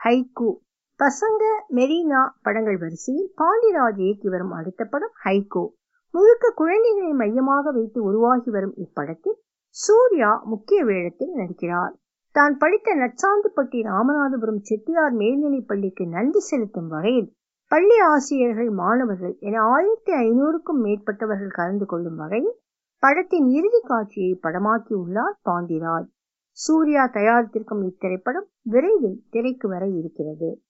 Haiku. பசங்க மெரினா படங்கள் வரிசையில் பாண்டிராஜ் இயக்கி வரும் அடுத்த படம் ஹைக்கூ. முழுக்க குழந்தைகளை மையமாக வைத்து உருவாகி வரும் இப்படத்தில் சூர்யா முக்கிய வேடத்தில் நடிக்கிறார். தான் படித்த நச்சாந்துப்பட்டி ராமநாதபுரம் செட்டியார் மேல்நிலைப் பள்ளிக்கு நன்றி செலுத்தும் வகையில் பள்ளி ஆசிரியர்கள், மாணவர்கள் என 1500க்கும் மேற்பட்டவர்கள் கலந்து கொள்ளும் வகையில் படத்தின் இறுதி காட்சியை படமாக்கி உள்ளார் பாண்டிராஜ். சூர்யா தயாரித்திருக்கும் இத்திரைப்படம் விரைவில் திரைக்கு வர இருக்கிறது.